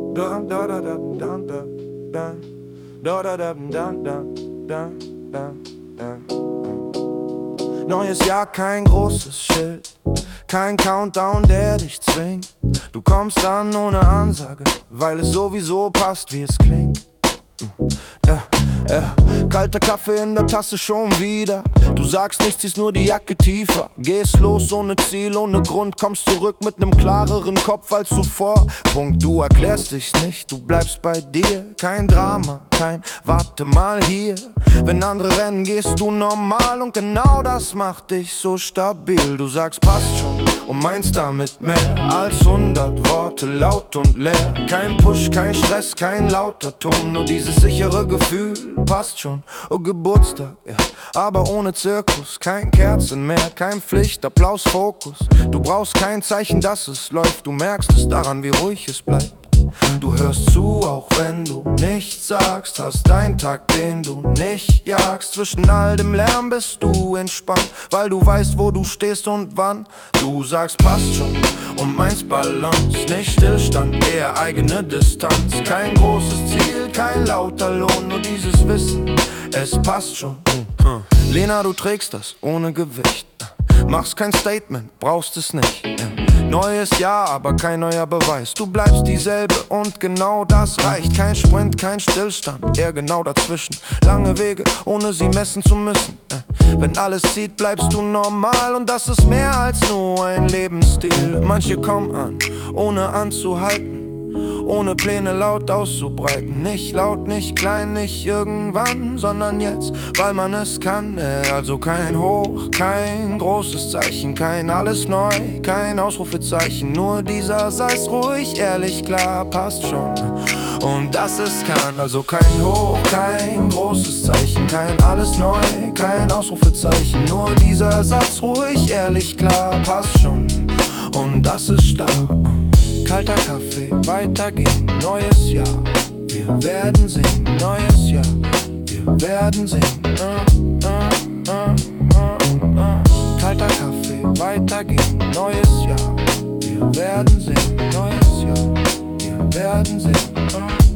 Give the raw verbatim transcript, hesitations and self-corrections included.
Da da da da da da da da da da da da da da da. Neues Jahr, kein großes Schild, kein Countdown, der dich zwingt. Du kommst an ohne Ansage, weil es sowieso passt, wie es klingt. Ja, ja. Kalter Kaffee in der Tasse schon wieder. Du sagst nichts, ziehst nur die Jacke tiefer. Gehst los ohne Ziel, ohne Grund. Kommst zurück mit nem klareren Kopf als zuvor. Punkt, du erklärst dich nicht, du bleibst bei dir. Kein Drama, kein warte mal hier. Wenn andere rennen, gehst du normal. Und genau das macht dich so stabil. Du sagst passt schon und meinst damit mehr als hundert Worte laut und leer. Kein Push, kein Stress, kein lauter Ton. Nur dieses sichere Gefühl, passt schon. Oh Geburtstag, ja, aber ohne Zirkus. Kein Kerzen mehr, kein Pflichtapplaus, Fokus. Du brauchst kein Zeichen, dass es läuft. Du merkst es daran, wie ruhig es bleibt. Du hörst zu, auch wenn du nichts sagst. Hast deinen Tag, den du nicht jagst. Zwischen all dem Lärm bist du entspannt, weil du weißt, wo du stehst und wann. Du sagst, passt schon und meinst Balance. Nicht Stillstand, eher eigene Distanz. Kein großes Ziel, kein lauter Lohn, nur dieses Wissen, es passt schon. Lena, du trägst das ohne Gewicht. Machst kein Statement, brauchst es nicht. Neues Jahr, aber kein neuer Beweis. Du bleibst dieselbe und genau das reicht. Kein Sprint, kein Stillstand, eher genau dazwischen. Lange Wege, ohne sie messen zu müssen. Wenn alles zieht, bleibst du normal. Und das ist mehr als nur ein Lebensstil. Manche kommen an, ohne anzuhalten, ohne Pläne laut auszubreiten. Nicht laut, nicht klein, nicht irgendwann, sondern jetzt, weil man es kann. Also kein Hoch, kein großes Zeichen, kein alles neu, kein Ausrufezeichen. Nur dieser sei's ruhig, ehrlich, klar, passt schon. Und das es kann, also kein Hoch, kein großes Zeichen, kein alles neu, kein Ausrufezeichen. Nur dieser Satz ruhig, ehrlich, klar, passt schon. Und das ist stark. Kalter Kaffee, weitergehen, neues Jahr. Wir werden singen, neues Jahr. Wir werden singen. Uh, uh, uh, uh, uh. Kalter Kaffee, weitergehen, neues Jahr. Wir werden singen, neues Jahr. Wir werden singen. Uh.